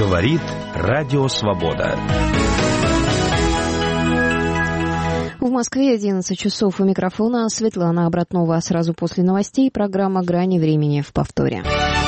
Говорит Радио Свобода. В Москве 11 часов. У микрофона Светлана Обратнова. Сразу после новостей программа «Грани времени» в повторе.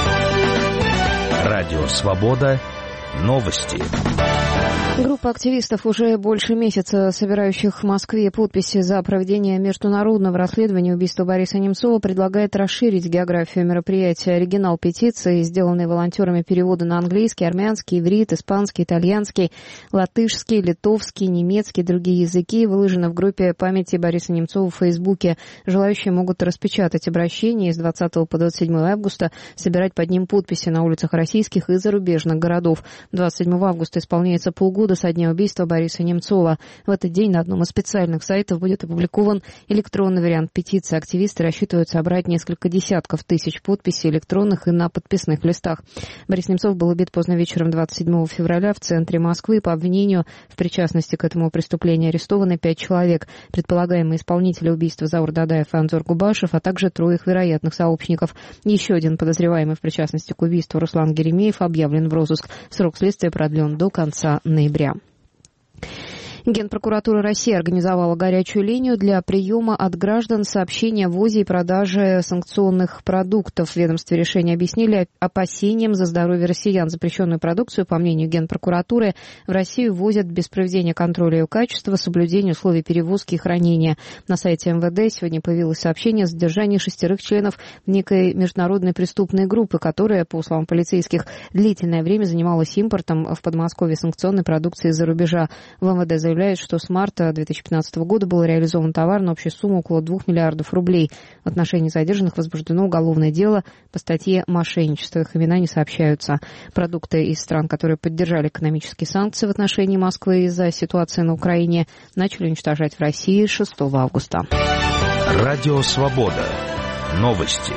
Радио Свобода. Новости. Группа активистов, уже больше месяца собирающих в Москве подписи за проведение международного расследования убийства Бориса Немцова, предлагает расширить географию мероприятия. Оригинал петиции, сделанный волонтерами, переводы на английский, армянский, иврит, испанский, итальянский, латышский, литовский, немецкий, другие языки, выложены в группе памяти Бориса Немцова в Фейсбуке. Желающие могут распечатать обращение и с 20 по 27 августа собирать под ним подписи на улицах российских и зарубежных городов. 27 августа исполняется полгода со дня убийства Бориса Немцова. В этот день на одном из специальных сайтов будет опубликован электронный вариант петиции. Активисты рассчитывают собрать несколько десятков тысяч подписей электронных и на подписных листах. Борис Немцов был убит поздно вечером 27 февраля в центре Москвы. По обвинению в причастности к этому преступлению арестованы 5 человек. Предполагаемые исполнители убийства Заур Дадаев и Анзор Губашев, а также 3 их вероятных сообщников. Еще один подозреваемый в причастности к убийству, Руслан Геремеев, объявлен в розыск. Срок следствия продлен до конца ноября. Генпрокуратура России организовала горячую линию для приема от граждан сообщений о ввозе и продаже санкционных продуктов. В ведомстве решения объяснили опасениям за здоровье россиян. Запрещенную продукцию, по мнению Генпрокуратуры, в Россию ввозят без проведения контроля ее качества, соблюдения условий перевозки и хранения. На сайте МВД сегодня появилось сообщение о задержании 6 членов некой международной преступной группы, которая, по словам полицейских, длительное время занималась импортом в Подмосковье санкционной продукции из-за рубежа. В МВД заявляют, что с марта 2015 года был реализован товар на общую сумму около 2 миллиардов рублей. В отношении задержанных возбуждено уголовное дело по статье «Мошенничество». Их имена не сообщаются. Продукты из стран, которые поддержали экономические санкции в отношении Москвы из-за ситуации на Украине, начали уничтожать в России 6 августа. Радио Свобода. Новости.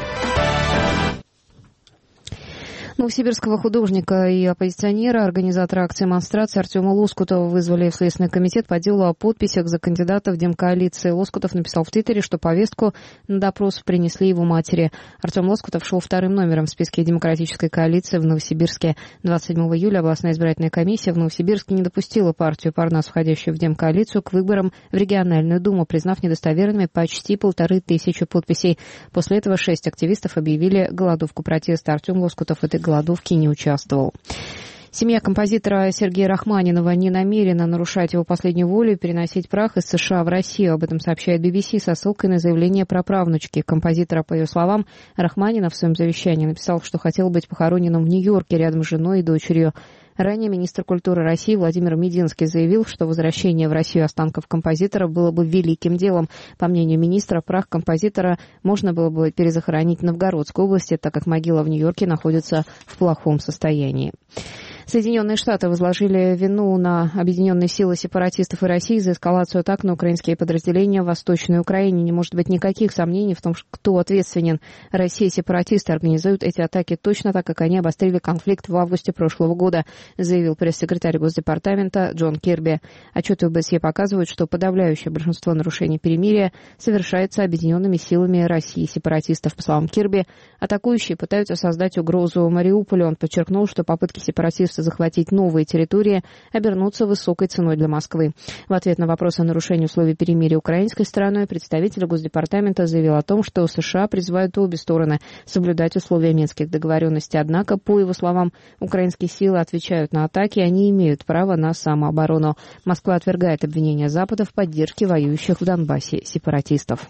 Новосибирского художника и оппозиционера, организатора акции «Монстрация» Артема Лоскутова вызвали в Следственный комитет по делу о подписях за кандидата в Демкоалиции. Лоскутов написал в Твиттере, что повестку на допрос принесли его матери. Артем Лоскутов шел 2-м номером в списке Демократической коалиции в Новосибирске. 27 июля областная избирательная комиссия в Новосибирске не допустила партию Парнас, входящую в Демкоалицию, к выборам в региональную думу, признав недостоверными почти 1500 подписей. После этого 6 активистов объявили голодовку протеста. Артем Лоскутов в этой голодовке не участвовал. Семья композитора Сергея Рахманинова не намерена нарушать его последнюю волю и переносить прах из США в Россию. Об этом сообщает BBC со ссылкой на заявление праправнучки композитора. По ее словам, Рахманинов в своем завещании написал, что хотел быть похороненным в Нью-Йорке рядом с женой и дочерью. Ранее министр культуры России Владимир Мединский заявил, что возвращение в Россию останков композитора было бы великим делом. По мнению министра, прах композитора можно было бы перезахоронить в Новгородской области, так как могила в Нью-Йорке находится в плохом состоянии. Соединенные Штаты возложили вину на объединенные силы сепаратистов и России за эскалацию атак на украинские подразделения в Восточной Украине. Не может быть никаких сомнений в том, кто ответственен. Россия и сепаратисты организуют эти атаки точно так, как они обострили конфликт в августе прошлого года, заявил пресс-секретарь Госдепартамента Джон Кирби. Отчеты ОБСЕ показывают, что подавляющее большинство нарушений перемирия совершается объединенными силами России и сепаратистов. По словам Кирби, атакующие пытаются создать угрозу Мариуполю. Он подчеркнул, что попытки сепаратистов захватить новые территории обернутся высокой ценой для Москвы. В ответ на вопрос о нарушении условий перемирия украинской стороной представитель Госдепартамента заявил о том, что США призывают обе стороны соблюдать условия Минских договоренностей. Однако, по его словам, украинские силы отвечают на атаки, и они имеют право на самооборону. Москва отвергает обвинения Запада в поддержке воюющих в Донбассе сепаратистов.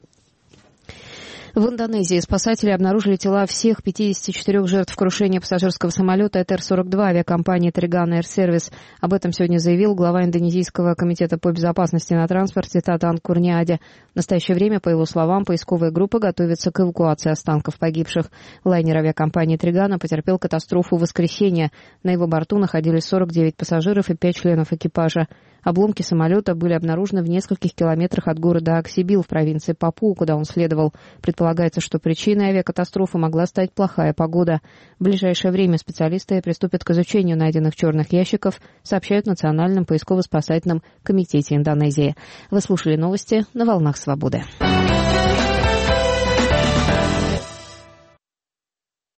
В Индонезии спасатели обнаружили тела всех 54 жертв крушения пассажирского самолета ТР-42 авиакомпании Тригана Air Service. Об этом сегодня заявил глава Индонезийского комитета по безопасности на транспорте Татан Курниади. В настоящее время, по его словам, поисковая группа готовится к эвакуации останков погибших. Лайнер авиакомпании Тригана потерпел катастрофу в воскресенье. На его борту находились 49 пассажиров и 5 членов экипажа. Обломки самолета были обнаружены в нескольких километрах от города Аксибил в провинции Папуа, куда он следовал. Предполагается, что причиной авиакатастрофы могла стать плохая погода. В ближайшее время специалисты приступят к изучению найденных черных ящиков, сообщают в Национальном поисково-спасательном комитете Индонезии. Вы слушали новости на «Волнах Свободы».